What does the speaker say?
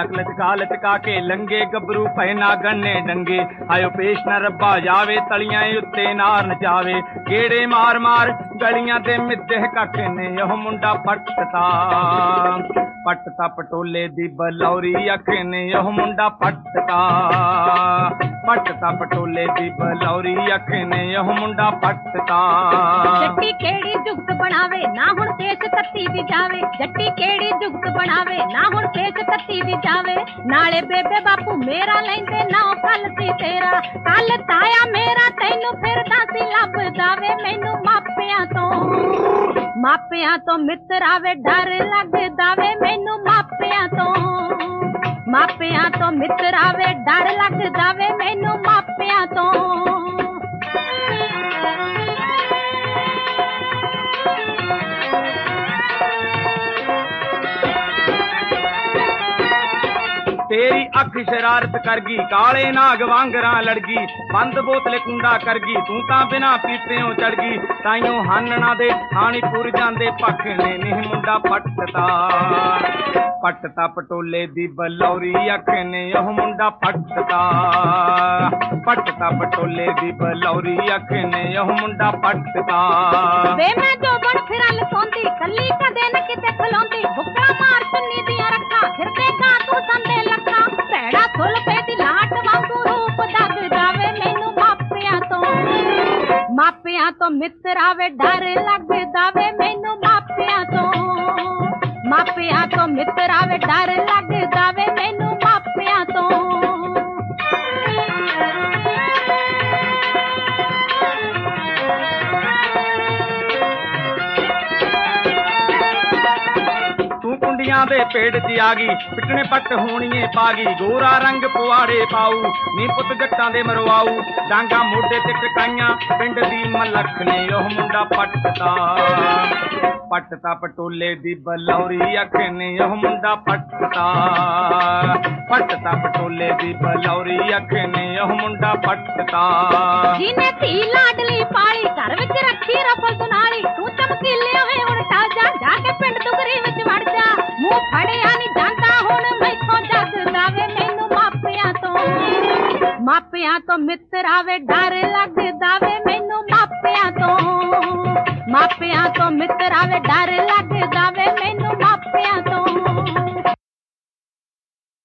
नाक लचका के लंगे गबरू पै नागन ने डंगे आयो पेश न रब्बा जावे तलियां उत्ते नार नचावे गेड़े मार मार गलियां दे मिद्धे कख ने यह मुंडा पटता पटोले दी बलौरी अख ने यह मुंडा पटता पटोले दी बलौरी अख ने यह मुंडा पटता जट्टी केड़ी जुगत बनावे ना हुण केस कत्ती दी जावे जट्टी केड़ी जुगत बनावे ना हुण केस कत्ती दी जावे नाले बेबे बापू मेरा लैंदे ना कल सी तेरा कल ताया मेरा तैनू फिरदा सी लब जावे मैनू मापियां तो मित्रा वे डर लगदा वे मैनू मापियां तो मित्रा वे डर लगदा वे मैनू मापियां तो तेरी अख शरारत करगी काले नाग वांगरा लड़गी बंद बोतले कुंडा करगी तू तां बिना पीटियों चढ़गी ताइयों हानना दे हानी पुर जांदे पख ने नहीं मुंडा पटता पटोले दी बलौरी अख ने यह मुंडा पटता पटोले दी बलौरी अख ने यह मुंडा पटता वे मैं जो बन फिरा लसोंदी कल्ली कदे न किते खलोंदी भुक्का मार चुन्नी दियां रखा फिरदे का तू संदे लखा भैड़ा थुल पे दी लाट वांगू रूप दग जावे मैनू मापियां तो मित्रा वे डर लगदा वे मैनू मापियां तो मित्रा वे डर लगदा वे मैनू मापियां तो कुंडियां दे पेड़ च आ गई पिटने पट होणीए पागी गोरा रंग पुआड़े पाऊ नी पुत जट्टां दे मरवाऊ डांगा मोढे ते टकाइयां पिंड दी मलख ने ओह मुंडा पटता पटोले दी बलौरी अख ने ओह मुंडा पटता पटोले दी बलौरी अख ने ओह मुंडा पटता जिने धी लाडली पाली घर विच रखी रफल सुनाली तू चमकीले होवे हुण टल जा जाके पिंड दुगरी विच वड़ जा मुंह फड़िया नी जांदा हुण मैथों जग जावे मैनू मापियां तो मित्रा वे डर लगदा वे मैनू मापियां तो मित्रा वे डर लगदा वे मैनू मापियां